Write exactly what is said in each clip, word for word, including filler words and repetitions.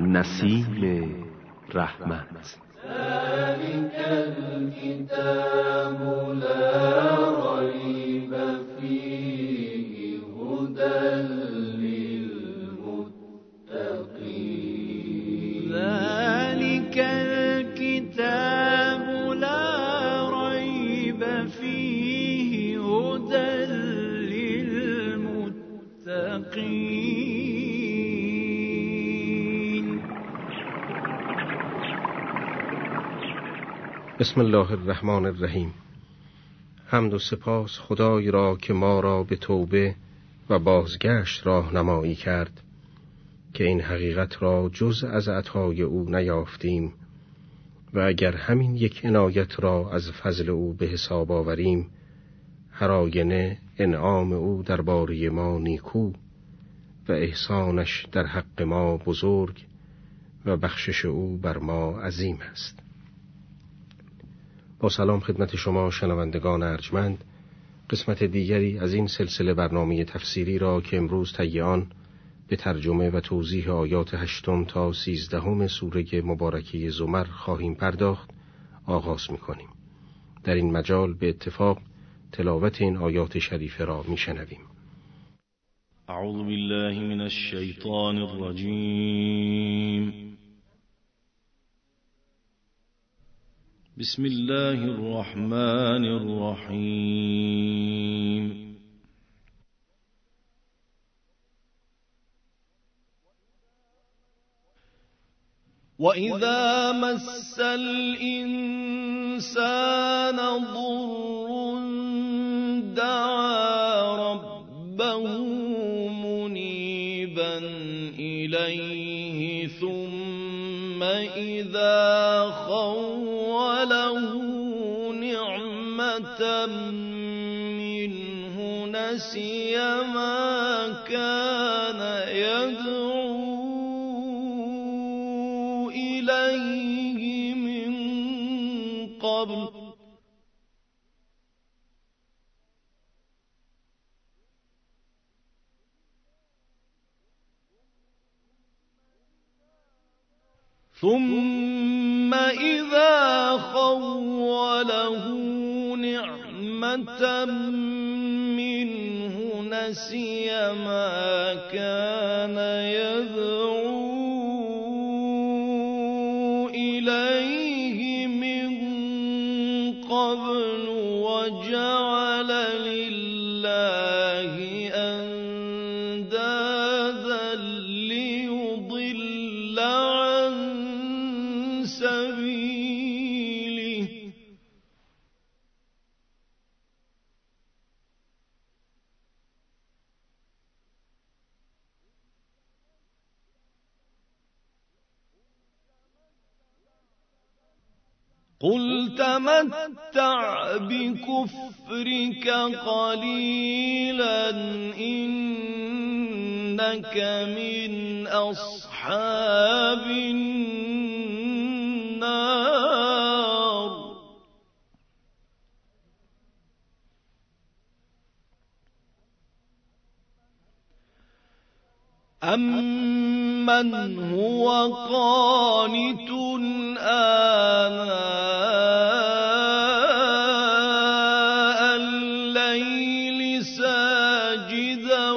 نسیم رحمت. ذلك الكتاب لا ريب فيه هدى للمتقين. ذلك الكتاب لا ريب فيه هدى للمتقين. بسم الله الرحمن الرحیم. حمد و سپاس خدای را که ما را به توبه و بازگشت راهنمایی کرد که این حقیقت را جز از عطای او نیافتیم و اگر همین یک عنایت را از فضل او به حساب آوریم، هر آینه انعام او درباره ما نیکو و احسانش در حق ما بزرگ و بخشش او بر ما عظیم است. با سلام خدمت شما شنوندگان ارجمند، قسمت دیگری از این سلسله برنامه تفسیری را که امروز طی آن به ترجمه و توضیح آیات هشتم تا سیزدهم سوره مبارکه زمر خواهیم پرداخت آغاز می‌کنیم. در این مجال به اتفاق تلاوت این آیات شریفه را می‌شنویم. اعوذ بالله من الشیطان الرجیم. بسم الله الرحمن الرحیم. وَإِذَا مَسَّ الْإِنسَانَ ضُرٌّ دَعَا رَبَّهُ مُنِيبًا إِلَيْهِ ثُمَّ إِذَا خَوَّلَهُ نِعْمَةً مِّنْهُ نَسِيَ مَا كَانَ يَدْعُو إليه من قبل ثم إذا خوله نعمة منه نسي ما كان يدعو إليه من قبل وجعل لله أندادا ليضل عن سبيله قل تمتع بكفرك قليلا إنك من أصحاب النار. أَمَّنْ هُوَ قَانِتٌ آنَاءَ اللَّيْلِ سَاجِدًا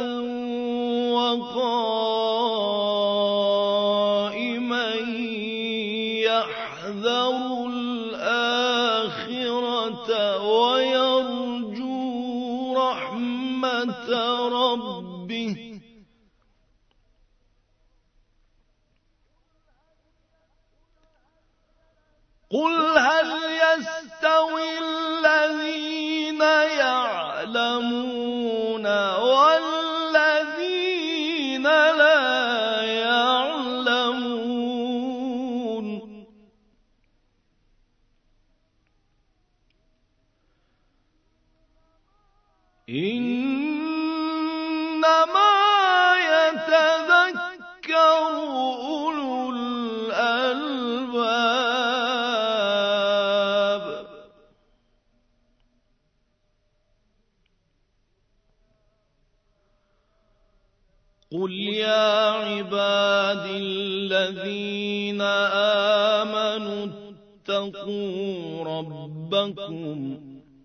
وَقَائِمًا يَحْذَرُ الْآخِرَةَ وَيَرْجُو رَحْمَةَ رَبِّهِ قُلْ هَلْ يَسْتَوِي الَّذِينَ يَعْلَمُونَ وَالَّذِينَ لَا يَعْلَمُونَ إِنَّمَا يَتَذَكَّرُ أُولُو الْأَلْبَابِ. قل يا عبادي الذين آمنوا اتقوا ربكم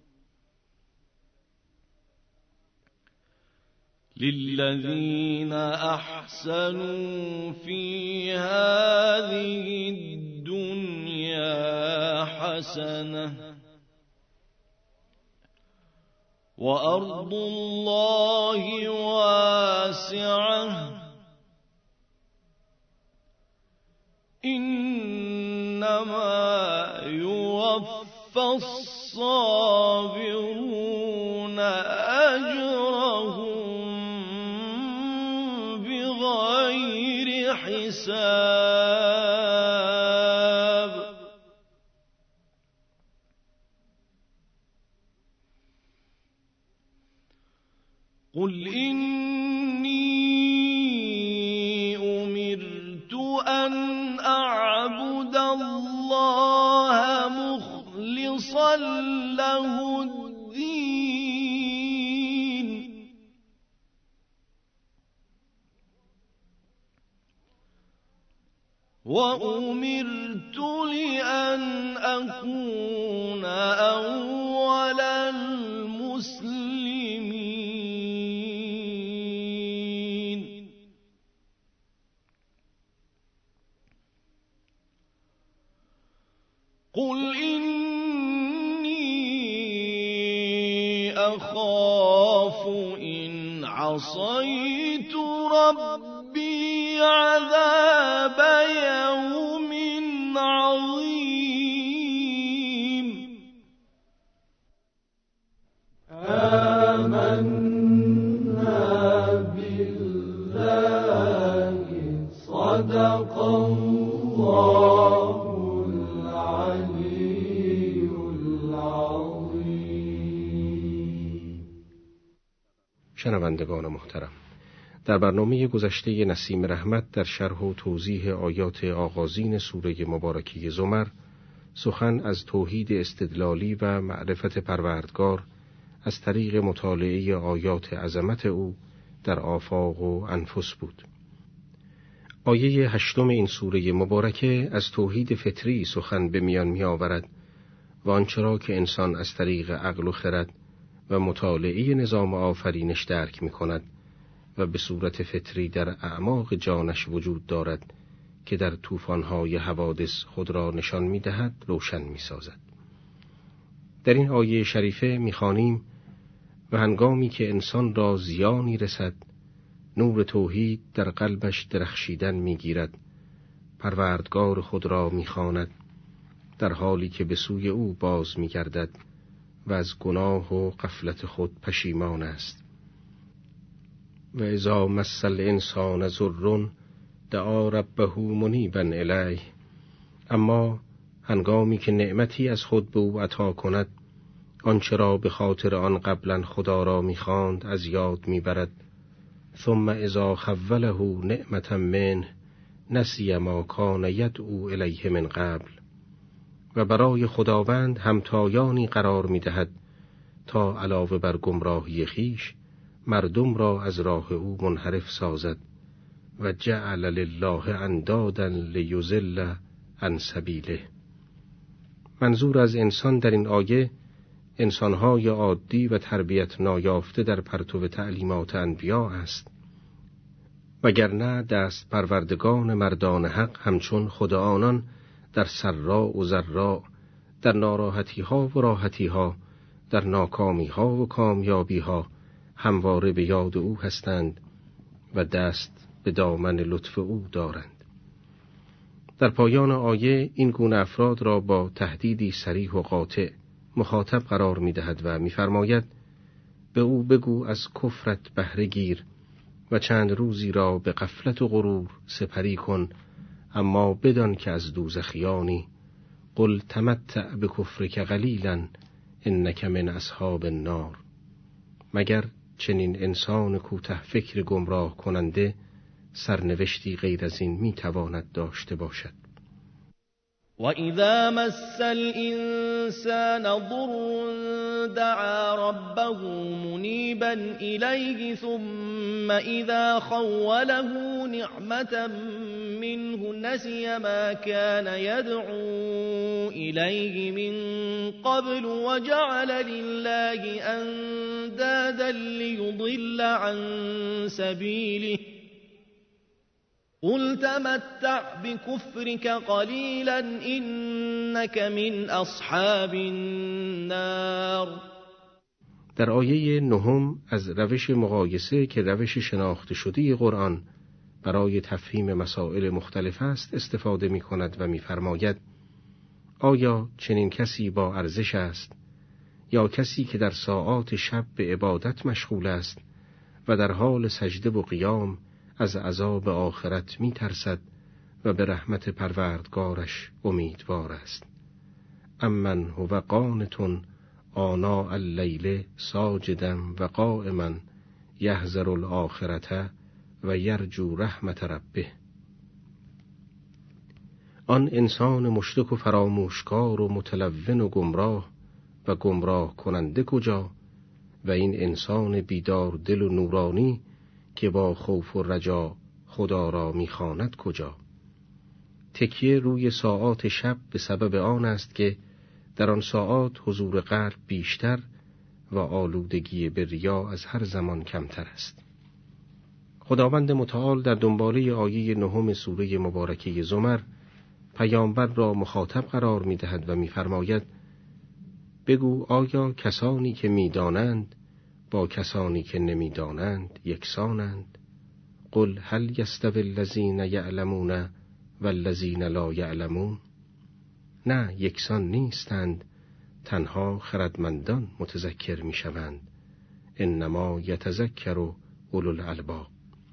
للذين أحسنوا في هذه الدنيا حسنة وأرض الله واسعة إنما يوفى الصابرون أجرهم بغير حساب قل إني أمرت أن أعبد الله مخلصا له الدين وأمرت لأن أكون أول المسلمين قل إني أخاف إن عصيت ربي عذاب يوم عظيم آمنا بالله صدق الله العلي العظيم. شنوندگان محترم، در برنامه گذشته نسیم رحمت در شرح و توضیح آیات آغازین سوره مبارکه زمر سخن از توحید استدلالی و معرفت پروردگار از طریق مطالعه آیات عظمت او در آفاق و انفس بود. آیه هشتم این سوره مبارکه از توحید فطری سخن به میان می آورد و آنچه را که انسان از طریق عقل و خرد و مطالعه نظام آفرینش درک می کند و به صورت فطری در اعماق جانش وجود دارد که در طوفان‌های حوادث خود را نشان می دهد روشن می سازد. در این آیه شریفه می خوانیم و هنگامی که انسان را زیانی رسد نور توحید در قلبش درخشیدن می گیرد، پروردگار خود را می خواند در حالی که به سوی او باز می گردد و از گناه و غفلت خود پشیمان است. و اذا مس الانسان ضر دعا ربه منیبا الیه، اما هنگامی که نعمتی از خود به او عطا کند آنچه را به خاطر آن قبلا خدا را می‌خواند از یاد می‌برد. ثم اذا خوله نعمتا منه نسی ما کان یدعو الیه من قبل، و برای خداوند همتایانی قرار می‌دهد تا علاوه بر گمراهی خیش مردم را از راه او منحرف سازد. و جعل لله اندادا لیضل عن سبیله. منظور از انسان در این آیه انسان‌های عادی و تربیت نایافته در پرتو تعلیمات انبیا است، وگرنه دست پروردگان مردان حق همچون خود آنان در سراء و ضراء، در ناراحتی‌ها و راحتی‌ها، در ناکامی‌ها و کامیابی‌ها همواره به یاد او هستند و دست به دامن لطف او دارند. در پایان آیه این گونه افراد را با تهدیدی صریح و قاطع مخاطب قرار می دهد و می فرماید به او بگو از کفرت بهره گیر و چند روزی را به غفلت و غرور سپری کن، اما بدان که از دوزخیانی. قل تمتع بکفرک قلیلا انک من اصحاب النار. مگر چنین انسان کوته فکر گمراه کننده سرنوشتی غیر از این می تواند داشته باشد. وَإِذَا مَسَّ الْإِنسَانَ ضُرٌّ دَعَا رَبَّهُ مُنِيبًا إِلَيْهِ ثُمَّ إِذَا خَوَّلَهُ نِعْمَةً مِّنْهُ نَسِيَ مَا كَانَ يَدْعُو إِلَيْهِ مِن قَبْلُ وَجَعَلَ لِلَّهِ أَندَادًا لِّيُضِلَّ عَن سَبِيلِهِ قُلْ تَمَتَّعْ بِكُفْرِكَ قَلِيلًا إِنَّكَ مِنْ أَصْحَابِ النَّارِ. در آیه نهم از روش مقایسه که روش شناخته شده قرآن برای تفهیم مسائل مختلف است استفاده می کند و می فرماید آیا چنین کسی با ارزش است یا کسی که در ساعات شب به عبادت مشغول است و در حال سجده و قیام از عذاب آخرت می ترسد و به رحمت پروردگارش امیدوار است. امن هو قانت آناء اللیل ساجدا و قائما یحذر الآخرة و یرجو رحمت ربه. آن انسان مشرک و فراموشکار و متلون و گمراه و گمراه کننده کجا و این انسان بیدار دل و نورانی که با خوف و رجا خدا را می‌خواند کجا؟ تکیه روی ساعات شب به سبب آن است که در آن ساعات حضور قلب بیشتر و آلودگی به ریا از هر زمان کمتر است. خداوند متعال در دنباله آیه نهم سوره مبارکه زمر پیامبر را مخاطب قرار می‌دهد و می‌فرماید بگو آیا کسانی که می‌دانند با کسانی که نمی‌دانند یکسانند؟ قل هل یستوی الذین یعلمون والذین لا یعلمون؟ نه، یکسان نیستند، تنها خردمندان متذکر می‌شوند. انما یتذکر اولو الالباب.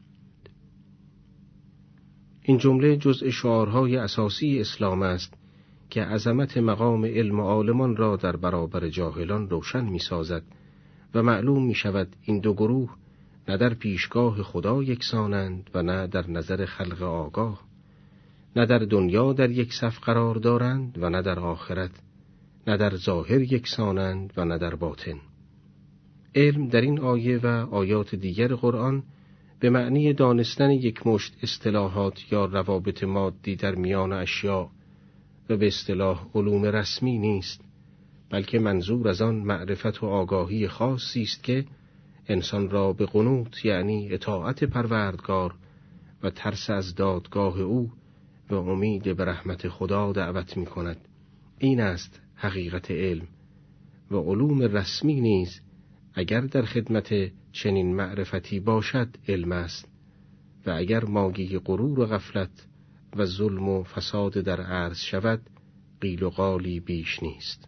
این جمله جزء شعارهای اساسی اسلام است که عظمت مقام علم و عالمان را در برابر جاهلان روشن می‌سازد و معلوم می شود این دو گروه نه در پیشگاه خدا یکسانند و نه در نظر خلق آگاه، نه در دنیا در یک صف قرار دارند و نه در آخرت، نه در ظاهر یکسانند و نه در باطن. علم در این آیه و آیات دیگر قرآن به معنی دانستن یک مشت اصطلاحات یا روابط مادی در میان اشیاء و به اصطلاح علوم رسمی نیست، بلکه منظور از آن معرفت و آگاهی خاصی است که انسان را به قنوت یعنی اطاعت پروردگار و ترس از دادگاه او و امید به رحمت خدا دعوت می کند. این است حقیقت علم و علوم رسمی نیز اگر در خدمت چنین معرفتی باشد علم است و اگر ماگی غرور و غفلت و ظلم و فساد در عرض شود قیل و قالی بیش نیست.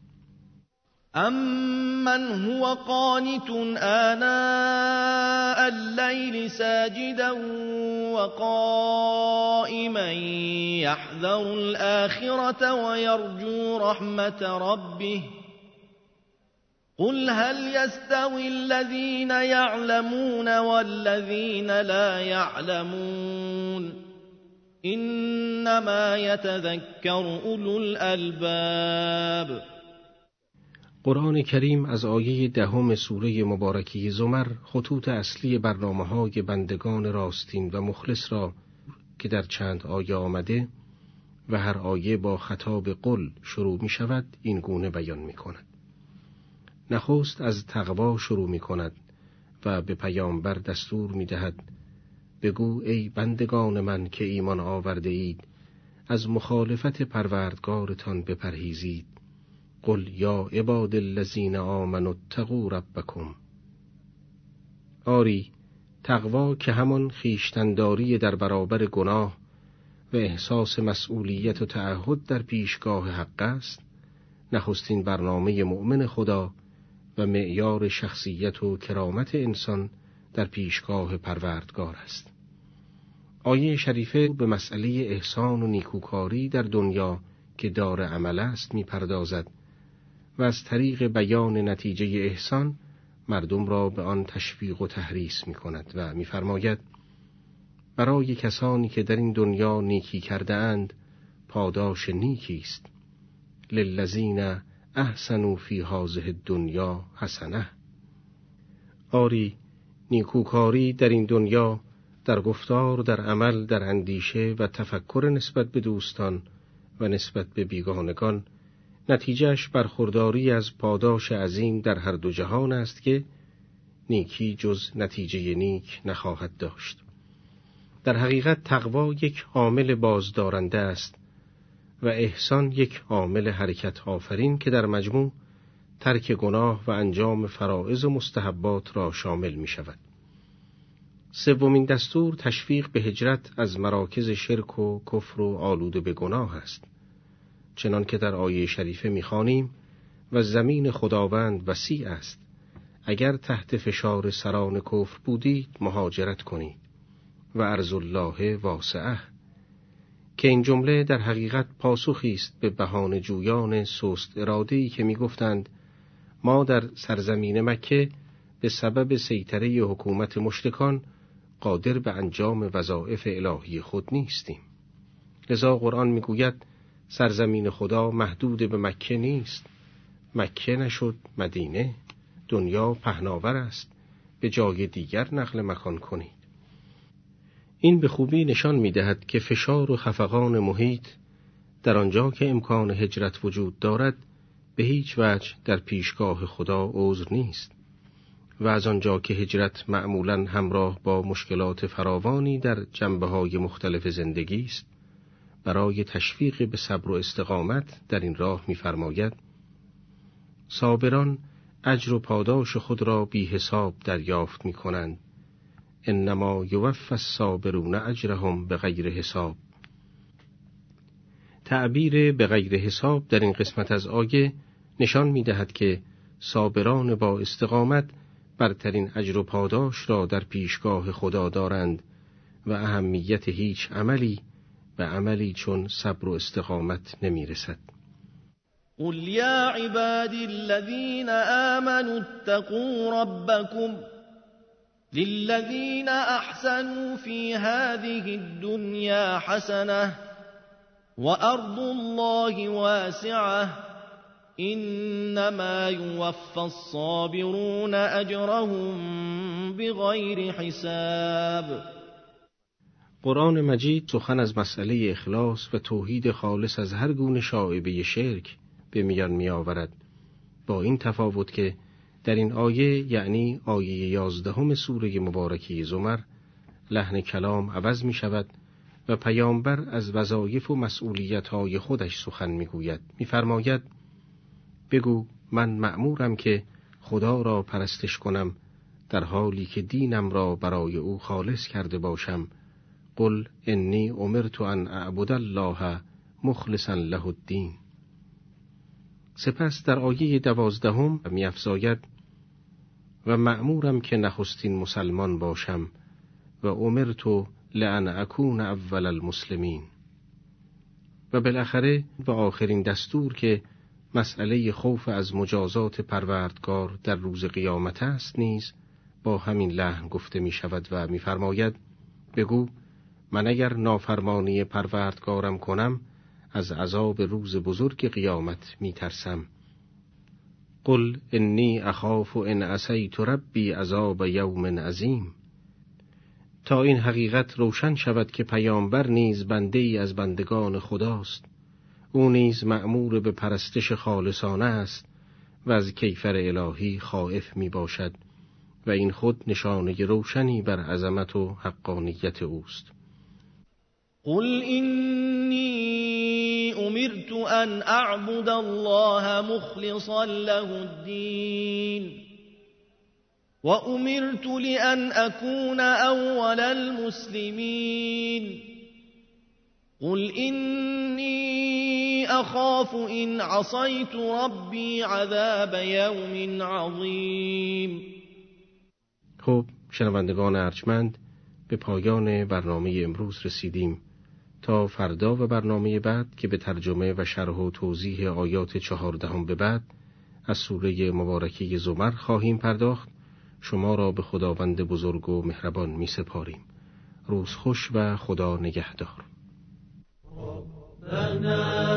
أَمَّنْ هُوَ قَانِتٌ آنَاءَ اللَّيْلِ سَاجِدًا وَقَائِمًا يَحْذَرُ الْآخِرَةَ وَيَرْجُو رَحْمَةَ رَبِّهِ قُلْ هَلْ يَسْتَوِي الَّذِينَ يَعْلَمُونَ وَالَّذِينَ لَا يَعْلَمُونَ إِنَّمَا يَتَذَكَّرُ أُولُو الْأَلْبَابِ. قرآن کریم از آیه دهم سوره مبارکه زمر خطوط اصلی برنامه‌های بندگان راستین و مخلص را که در چند آیه آمده و هر آیه با خطاب قل شروع می شود این گونه بیان می کند. نخست از تقوا شروع می کند و به پیامبر دستور می دهد بگو ای بندگان من که ایمان آورده اید از مخالفت پروردگارتان بپرهیزید. قل یا عباد الذین آمنوا اتقوا ربکم. آری تقوا که همان خویشتن‌داری در برابر گناه و احساس مسئولیت و تعهد در پیشگاه حق است، نخستین برنامه مؤمن خدا و معیار شخصیت و کرامت انسان در پیشگاه پروردگار است. آیه شریفه به مسئله احسان و نیکوکاری در دنیا که دار عمل است می‌پردازد و از طریق بیان نتیجه احسان مردم را به آن تشویق و تحریص می‌کند و می‌فرماید برای کسانی که در این دنیا نیکی کرده اند پاداش نیکی است. للذین احسنوا فی هذه الدنیا حسنه. آری نیکوکاری در این دنیا، در گفتار، در عمل، در اندیشه و تفکر نسبت به دوستان و نسبت به بیگانگان، نتیجهش برخورداری از پاداش عظیم در هر دو جهان است که نیکی جز نتیجه نیک نخواهد داشت. در حقیقت تقوا یک عامل بازدارنده است و احسان یک عامل حرکت آفرین که در مجموع ترک گناه و انجام فرائض و مستحبات را شامل می شود. سومین دستور تشویق به هجرت از مراکز شرک و کفر و آلوده به گناه است. چنان که در آیه شریفه می خوانیم: و زمین خداوند وسیع است، اگر تحت فشار سران کفر بودید مهاجرت کنید و ارض الله واسعه، که این جمله در حقیقت پاسخی است به بهانه جویان سست اراده‌ای که می گفتند ما در سرزمین مکه به سبب سیطره حکومت مشرکان قادر به انجام وظایف الهی خود نیستیم. لذا قرآن می گوید سرزمین خدا محدود به مکه نیست. مکه نشد مدینه، دنیا پهناور است، به جای دیگر نقل مکان کنید. این به خوبی نشان می دهد که فشار و خفقان محیط در آنجا که امکان هجرت وجود دارد به هیچ وجه در پیشگاه خدا عذر نیست و از آنجا که هجرت معمولاً همراه با مشکلات فراوانی در جنبه‌های مختلف زندگی است، برای تشویق به صبر و استقامت در این راه می‌فرماید: صابران اجر و پاداش خود را بی حساب دریافت می‌کنند. انما یوفی الصابرون اجرهم بغیر حساب. تعبیر به غیر حساب در این قسمت از آیه نشان می‌دهد که صابران با استقامت برترین اجر و پاداش را در پیشگاه خدا دارند و اهمیت هیچ عملی به عملی چون صبر و استقامت نمی‌رسد. قل یا عبادی الذین آمنوا اتقوا ربکم للذین احسنوا فی هذه الدنیا حسنه وارض الله واسعه انما یوفی الصابرون اجرهم بغیر حساب. قرآن مجید سخن از مسئله اخلاص و توحید خالص از هر گونه شائبه شرک به میان می آورد، با این تفاوت که در این آیه، یعنی آیه یازدهم سوره مبارکه زمر، لحن کلام عوض می شود و پیامبر از وظایف و مسئولیت‌های خودش سخن می گوید. می فرماید: بگو من مأمورم که خدا را پرستش کنم در حالی که دینم را برای او خالص کرده باشم. قل انی امرت ان اعبد الله مخلصا له الدین. سپس در آیه دوازدهم می افزاید: و مأمورم که نخستین مسلمان باشم و امرت لان اکون اول المسلمین. و بالاخره و آخرین دستور که مسئله خوف از مجازات پروردگار در روز قیامت است نیز با همین لحن گفته می شود و می فرماید: بگو من اگر نافرمانی پروردگارم کنم از عذاب روز بزرگ قیامت می ترسم. قل انی اخاف ان عصیت ربی عذاب یوم عظیم. تا این حقیقت روشن شود که پیامبر نیز بنده ای از بندگان خداست، او نیز مأمور به پرستش خالصانه است و از کیفر الهی خائف می باشد و این خود نشانه روشنی بر عظمت و حقانیت اوست. قل إني أمرت أن أعبد الله مخلصا له الدين وأمرت لأن أكون أول المسلمين قل إني أخاف إن عصيت ربي عذاب يوم عظيم. خب شنوندگان ارجمند، به پایان برنامه امروز رسیدیم. تا فردا و برنامه بعد که به ترجمه و شرح و توضیح آیات چهاردهم به بعد از سوره مبارکه زمر خواهیم پرداخت، شما را به خداوند بزرگ و مهربان می سپاریم. روز خوش و خدا نگهدار. أنا